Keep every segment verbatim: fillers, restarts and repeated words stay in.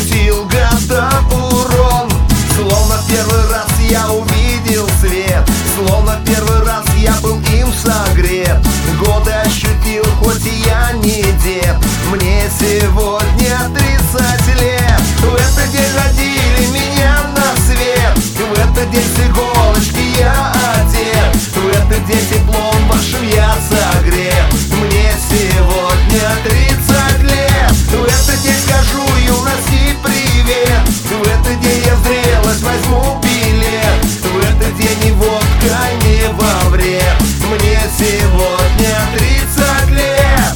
ощутил годам урон. Словно первый раз я увидел свет, словно первый раз я был им согрет. Годы ощутил, хоть и я не дед. Мне сегодня тридцать лет. В этот день родили меня на свет. В этот день с иголочки я одет. В этот день теплом вашим я согрет. Мне сегодня тридцать лет. В этот день скажу юности привет. В этот день я в зрелость возьму билет. В этот день и водка не во вред. Мне сегодня тридцать лет.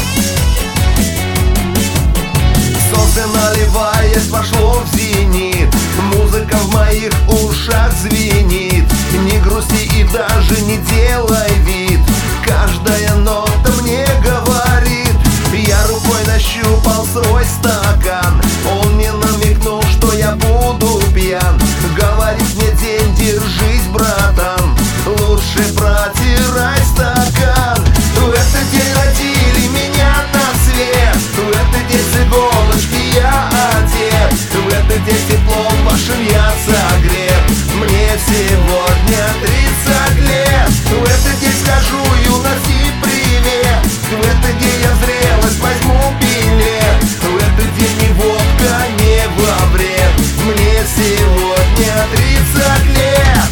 Солнце, наливаясь, вошло в зенит. Музыка в моих ушах звенит. Не грусти и даже не делай вид. Каждая нота мне говорит. Я рукой нащупал свой стакан. Он мне намекнул, что я буду пьян. Говорит мне: день, держись, братан. Лучше протирай стакан. В этот день родили меня на свет. В этот день с иголочки я одет. В этот день теплом вашим я согрет. Мне сегодня тридцать лет. В этот день скажу юности привет. В этот день я в зрелость возьму билет. В этот день ни водка не во вред. Мне сегодня тридцать лет.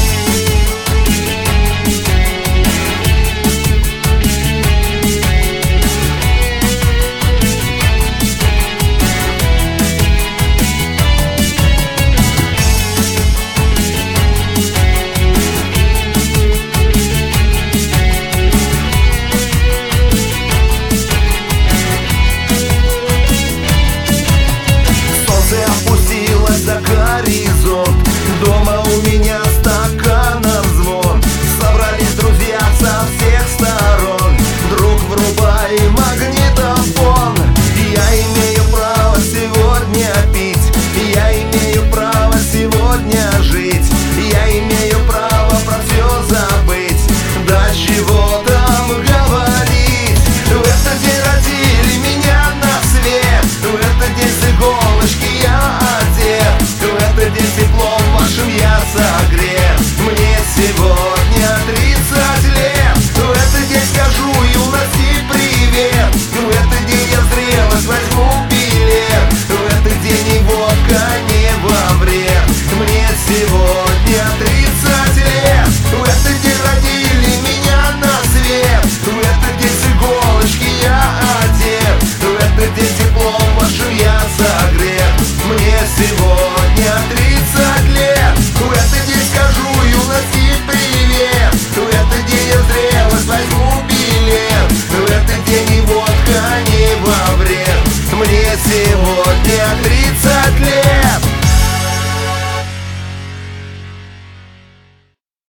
За горизонт. Дома у меня стаканов звон. Собрались друзья со всех сторон. Друг, врубай магнитофон. Я имею право сегодня пить. Я имею право сегодня жить. Я имею право про все забыть. До чего там говорить. В этот день родили меня на свет. В этот день с иголочки я одет. В этот день теплом вашим я согрет. Мне сегодня тридцать лет. В этот день скажу юности привет. В этот день я в зрелость возьму билет. В этот день и водка не во вред. Мне сегодня тридцать лет. В этот день родили меня на свет. В этот день с иголочки я одет. В этот день теплом вашим я согрет. Мне сегодня